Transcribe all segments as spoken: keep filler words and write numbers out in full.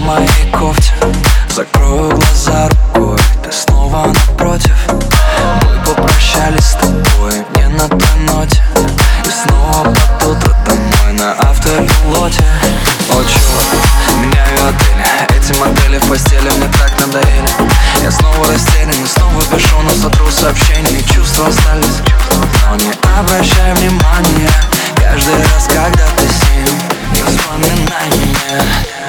моей кофте. Закрою глаза рукой, ты снова напротив. Мы попрощались с тобой не на той ноте. И снова под утро домой на автопилоте. О, черт, меняю отели. Эти модели в постели мне так надоели. Я снова растерян и снова пишу, но сотру сообщения. Чувства остались, но не обращай внимания. Каждый раз, когда ты с ним, не вспоминай меня.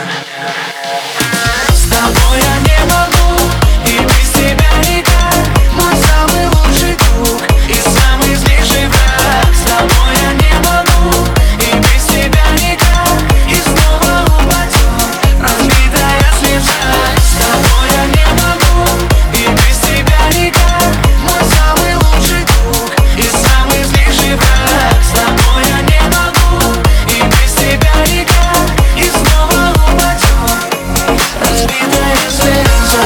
С тобой я не могу, и без тебя никак. Мой самый лучший друг и самый злейший враг. С тобой я не могу, и без тебя никак. И снова упадет разбитая слеза. С тобой я не могу, и без тебя никак. Мой самый лучший друг и самый злейший враг. С тобой я не могу, и без тебя никак. И снова упадет разбитая слеза.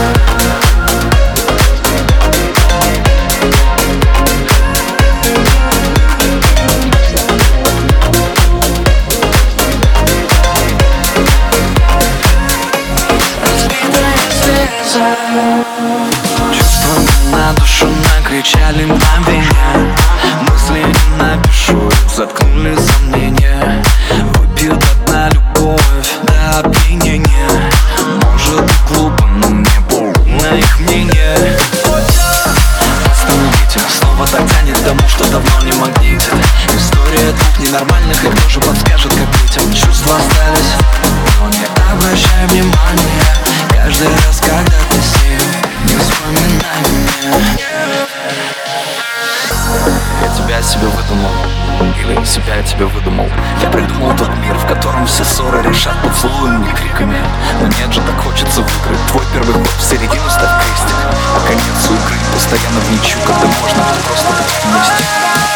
Чувства на душу накричали мгновенье. Мысли не напишу, заткнули сомнения. Выпью до дна любовь до опьянения. Может и глупо, но мне полно их мнение. Остановите, снова так тянет к тому, что давно не магнитит. История двух ненормальных, и кто же подскажет, как быть? Им чувства остались, но не обращай внимания. Каждый раз, когда ты с ним, не вспоминай меня. Я тебя себе выдумал, или себя я тебе выдумал. Я придумал тот мир, в котором все ссоры решат поцелуями и криками. Но нет же, так хочется выиграть твой первый ход, в середину ставь крестик, а конец у игры постоянно в ничью, когда можно просто быть вместе.